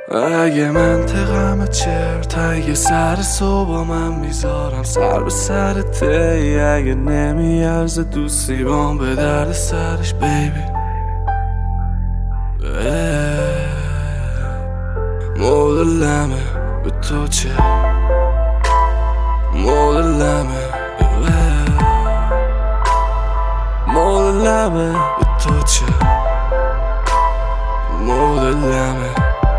اگه منطقم چرت، اگه سر صبح من میذارم سر به سرته، اگه نمیارزه دوستی بام به درد سرش بیبی. مدلمه به تو چه، مدلمه مدلمه به تو چه، مدلمه.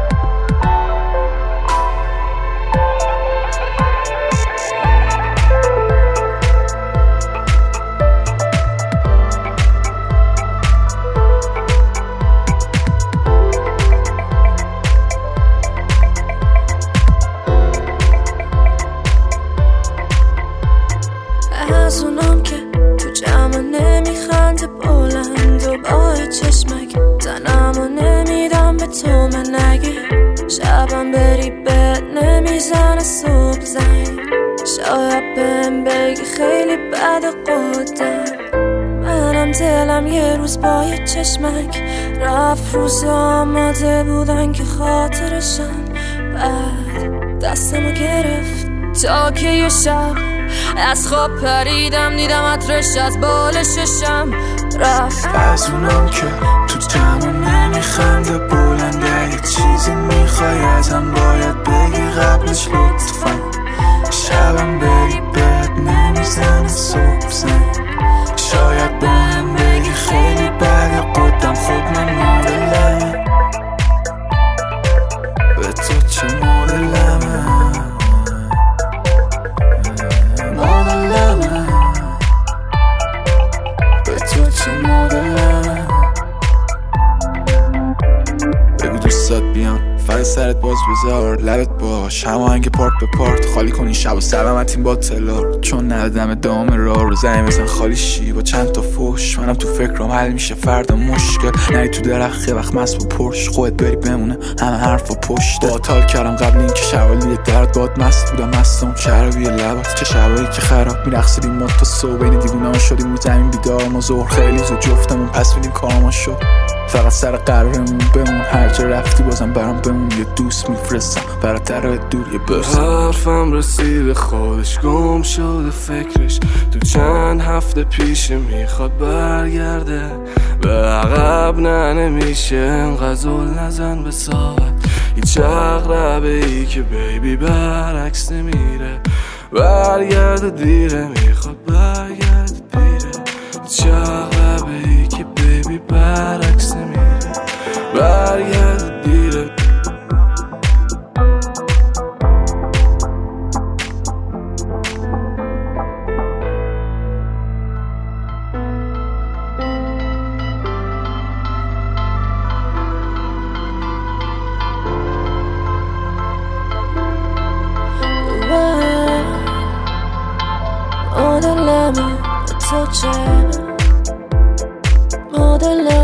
از اونم که تو جمع نمیخنده بلند و با چشمک زنم و نمیدم به تو من نگی، شبم بری بد نمیزنه صبح زنگ، شاید بهم بگی خیلی بد قدم، منم دلم یه روز با یه چشمک رفت، روزا آماده بودن که خاطرشم بعد دستمو گرفت تا که یه شب از خواب پریدم دیدم عطرش از بال ششم رفت. از اونم که تو جمع نمیخنده بلنده، یه چیزی میخوای ازم باید بگی قبلش لطفا، شبم بری بد نمیزنه صبح زنگ، شاید بهم بگی خیلی بد قدم، خب من مدلمه به تو چه، مدلمه مدلمه به تو چه، مدلمه. بگو دوستات بیان فر سرت باز بذار، لبت باش هماهنگ پارت به پارت، خالی کنی شب و سلامتیم با تلار، چون ندادم ادامه راه رو زنی مثلا خالی شی با چند تا فوش، منم تو فکرم حل میشه فردا مشکل، نری تو درخت وقت مست با پرش، خودت بری بمونه همه حرف و پشت، با تال کردم قبل این که شوالی درد باد مست بودم مستم شرابی لبات، چه شبایی که خراب میرخصیدیم ما تا صبح بین دیوونه ها شدیم رو زمین بیدار، ما ظهر خیلی زود جفتمون پس میدیم کارما شد، فقط سر قرارمون بمون، هر جا رفتی بازم برام بمون، یه دوست میفرستم برات در دور یه برس. به حرفم رسیده خودش گم شده فکرش، تو چند هفته پیش میخواد برگرده به عقب، نه نمیشه انقدر زل نزن به ساعت، هیچ عقربه ای که بیبی برعکس نمیره، برگرده دیره میخواد برگرده دیره، هیچ عقربه ای که بیبی برعکس نمیره، برگرده دیره. مدلمه تو چه، مدلمه